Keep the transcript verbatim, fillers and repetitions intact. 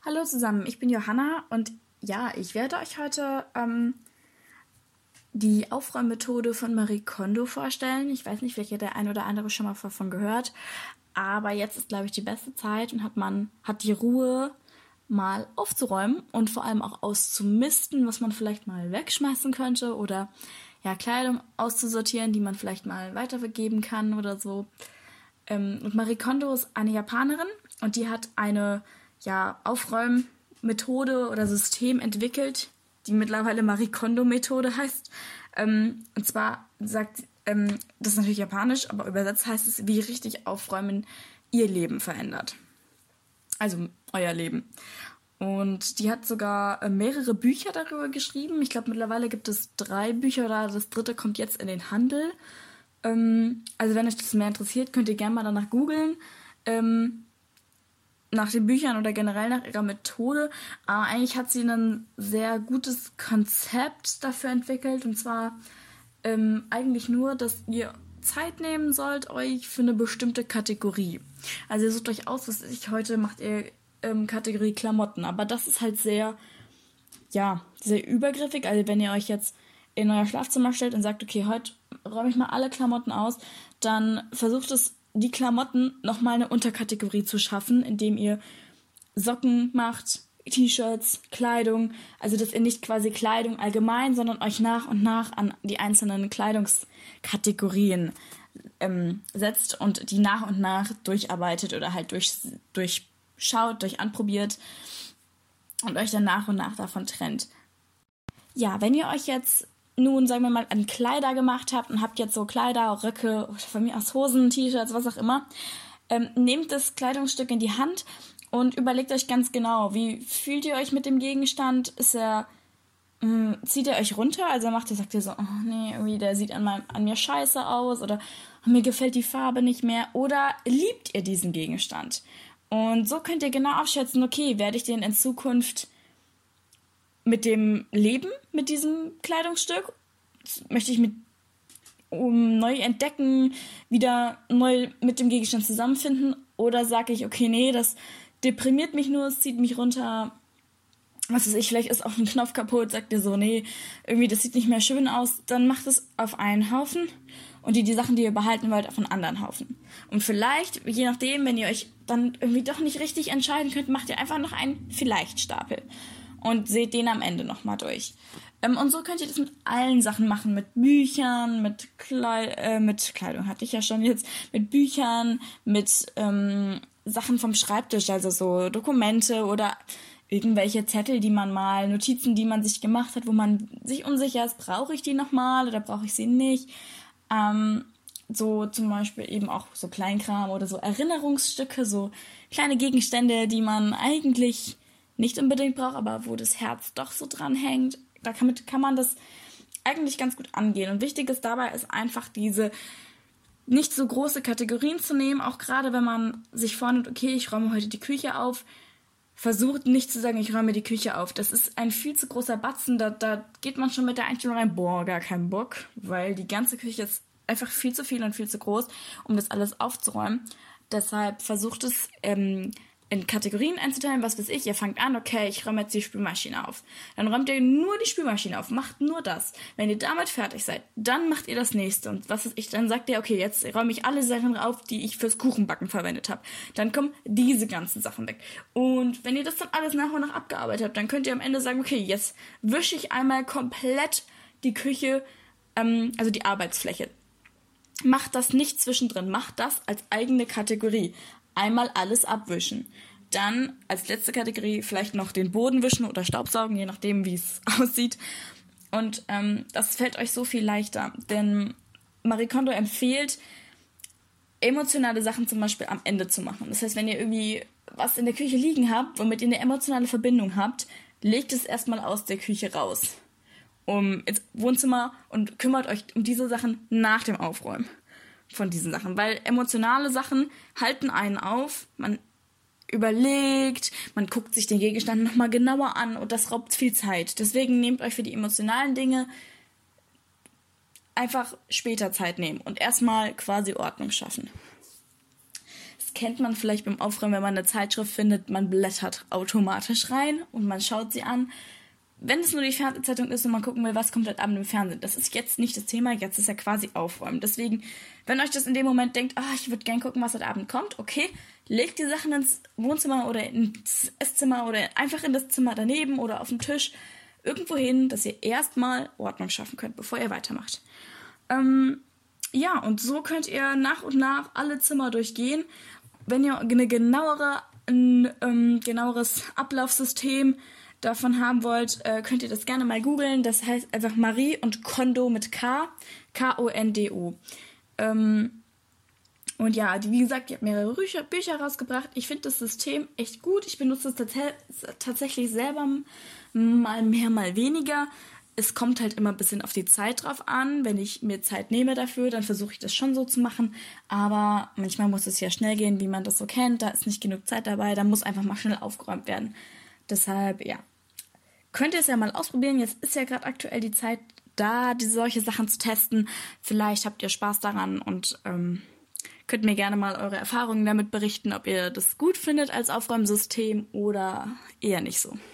Hallo zusammen, ich bin Johanna und ja, ich werde euch heute ähm, die Aufräummethode von Marie Kondo vorstellen. Ich weiß nicht, vielleicht hat der ein oder andere schon mal davon gehört, aber jetzt ist, glaube ich, die beste Zeit und hat man hat die Ruhe, mal aufzuräumen und vor allem auch auszumisten, was man vielleicht mal wegschmeißen könnte oder ja, Kleidung auszusortieren, die man vielleicht mal weitergeben kann oder so. Ähm, und Marie Kondo ist eine Japanerin und die hat eine ja, Aufräummethode oder System entwickelt, die mittlerweile Marie Kondo-Methode heißt. Ähm, und zwar sagt, ähm, das ist natürlich japanisch, aber übersetzt heißt es, wie richtig aufräumen ihr Leben verändert. Also euer Leben. Und die hat sogar äh, mehrere Bücher darüber geschrieben. Ich glaube, mittlerweile gibt es drei Bücher oder das dritte kommt jetzt in den Handel. Ähm, also wenn euch das mehr interessiert, könnt ihr gerne mal danach googeln. Ähm, nach den Büchern oder generell nach ihrer Methode. Aber eigentlich hat sie ein sehr gutes Konzept dafür entwickelt. Und zwar ähm, eigentlich nur, dass ihr Zeit nehmen sollt euch für eine bestimmte Kategorie. Also ihr sucht euch aus, was ich heute macht ihr ähm, Kategorie Klamotten. Aber das ist halt sehr, ja, sehr übergriffig. Also wenn ihr euch jetzt in euer Schlafzimmer stellt und sagt, okay, heute räume ich mal alle Klamotten aus, dann versucht es die Klamotten nochmal eine Unterkategorie zu schaffen, indem ihr Socken macht, T-Shirts, Kleidung, also dass ihr nicht quasi Kleidung allgemein, sondern euch nach und nach an die einzelnen Kleidungskategorien ähm, setzt und die nach und nach durcharbeitet oder halt durch, durchschaut, durch anprobiert und euch dann nach und nach davon trennt. Ja, wenn ihr euch jetzt nun, sagen wir mal, an Kleider gemacht habt und habt jetzt so Kleider, Röcke, von mir aus Hosen, T-Shirts, was auch immer, ähm, nehmt das Kleidungsstück in die Hand und überlegt euch ganz genau, wie fühlt ihr euch mit dem Gegenstand? Ist er, mh, zieht ihr euch runter? Also macht ihr, sagt ihr so, oh nee, irgendwie der sieht an, meinem, an mir scheiße aus oder oh, mir gefällt die Farbe nicht mehr. Oder liebt ihr diesen Gegenstand? Und so könnt ihr genau abschätzen, okay, werde ich den in Zukunft mit dem Leben, mit diesem Kleidungsstück, möchte ich mit um neu entdecken, wieder neu mit dem Gegenstand zusammenfinden, oder sage ich, okay, nee, das deprimiert mich nur, es zieht mich runter, was weiß ich, vielleicht ist auch ein Knopf kaputt, sagt ihr so, nee, irgendwie das sieht nicht mehr schön aus, dann macht es auf einen Haufen und die, die Sachen, die ihr behalten wollt, auf einen anderen Haufen. Und vielleicht, je nachdem, wenn ihr euch dann irgendwie doch nicht richtig entscheiden könnt, macht ihr einfach noch einen Vielleicht-Stapel und seht den am Ende nochmal durch. Ähm, und so könnt ihr das mit allen Sachen machen, mit Büchern, mit, Kleid- äh, mit Kleidung hatte ich ja schon jetzt, mit Büchern, mit ähm, Sachen vom Schreibtisch, also so Dokumente oder irgendwelche Zettel, die man mal, Notizen, die man sich gemacht hat, wo man sich unsicher ist, brauche ich die nochmal oder brauche ich sie nicht. Ähm, so zum Beispiel eben auch so Kleinkram oder so Erinnerungsstücke, so kleine Gegenstände, die man eigentlich nicht unbedingt braucht, aber wo das Herz doch so dran hängt. Da kann, mit, kann man das eigentlich ganz gut angehen. Und wichtig ist dabei ist einfach diese nicht so große Kategorien zu nehmen, auch gerade wenn man sich vornimmt, okay, ich räume heute die Küche auf, versucht nicht zu sagen, ich räume die Küche auf. Das ist ein viel zu großer Batzen, da, da geht man schon mit der Einstellung rein, boah, gar keinen Bock, weil die ganze Küche ist einfach viel zu viel und viel zu groß, um das alles aufzuräumen. Deshalb versucht es, ähm, in Kategorien einzuteilen, was weiß ich, ihr fangt an, okay, ich räume jetzt die Spülmaschine auf. Dann räumt ihr nur die Spülmaschine auf, macht nur das. Wenn ihr damit fertig seid, dann macht ihr das nächste. Und was weiß ich, dann sagt ihr, okay, jetzt räume ich alle Sachen auf, die ich fürs Kuchenbacken verwendet habe. Dann kommen diese ganzen Sachen weg. Und wenn ihr das dann alles nach und nach abgearbeitet habt, dann könnt ihr am Ende sagen, okay, jetzt wische ich einmal komplett die Küche, ähm, also die Arbeitsfläche. Macht das nicht zwischendrin, macht das als eigene Kategorie. Einmal alles abwischen. Dann als letzte Kategorie vielleicht noch den Boden wischen oder Staubsaugen, je nachdem, wie es aussieht. Und ähm, das fällt euch so viel leichter. Denn Marie Kondo empfiehlt, emotionale Sachen zum Beispiel am Ende zu machen. Das heißt, wenn ihr irgendwie was in der Küche liegen habt, womit ihr eine emotionale Verbindung habt, legt es erstmal aus der Küche raus. Um ins Wohnzimmer und kümmert euch um diese Sachen nach dem Aufräumen von diesen Sachen, weil emotionale Sachen halten einen auf, man überlegt, man guckt sich den Gegenstand nochmal genauer an und das raubt viel Zeit. Deswegen nehmt euch für die emotionalen Dinge einfach später Zeit nehmen und erstmal quasi Ordnung schaffen. Es kennt man vielleicht beim Aufräumen, wenn man eine Zeitschrift findet, man blättert automatisch rein und man schaut sie an. Wenn es nur die Fernsehzeitung ist und man gucken will, was kommt heute Abend im Fernsehen, das ist jetzt nicht das Thema, jetzt ist ja quasi Aufräumen. Deswegen, wenn euch das in dem Moment denkt, ah, ich würde gern gucken, was heute Abend kommt, okay, legt die Sachen ins Wohnzimmer oder ins Esszimmer oder einfach in das Zimmer daneben oder auf den Tisch, irgendwo hin, dass ihr erstmal Ordnung schaffen könnt, bevor ihr weitermacht. Ähm, ja, und so könnt ihr nach und nach alle Zimmer durchgehen. Wenn ihr eine genauere, ein ähm, genaueres Ablaufsystem davon haben wollt, äh, könnt ihr das gerne mal googeln. Das heißt einfach Marie und Kondo mit K, K O N D O. Ähm, und ja, die, wie gesagt, die hat mehrere Bücher, Bücher rausgebracht. Ich finde das System echt gut. Ich benutze es tats- tatsächlich selber mal mehr, mal weniger. Es kommt halt immer ein bisschen auf die Zeit drauf an. Wenn ich mir Zeit nehme dafür, dann versuche ich das schon so zu machen. Aber manchmal muss es ja schnell gehen, wie man das so kennt. Da ist nicht genug Zeit dabei. Da muss einfach mal schnell aufgeräumt werden. Deshalb, ja. Könnt ihr es ja mal ausprobieren. Jetzt ist ja gerade aktuell die Zeit da, diese solche Sachen zu testen. Vielleicht habt ihr Spaß daran und ähm, könnt mir gerne mal eure Erfahrungen damit berichten, ob ihr das gut findet als Aufräumsystem oder eher nicht so.